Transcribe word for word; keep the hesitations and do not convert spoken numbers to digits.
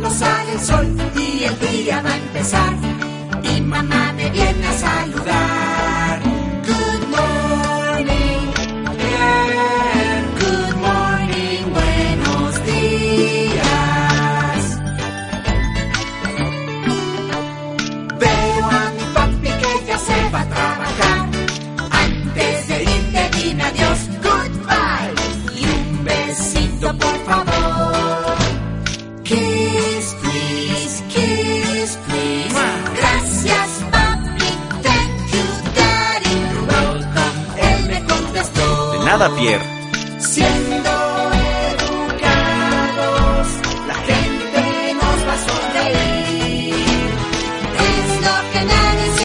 cuando sale el sol y el día va a empezar. Y mamá me viene a saludar. Good morning, dear. Good morning, buenos días. Veo a mi papi que ya se va a trabajar. Antes de irte dime adiós, goodbye. Y un besito por favor. Kiss, please, kiss, please. Gracias, papi, thank you, daddy. You're welcome, él me contestó. De nada, Pierre. Siempre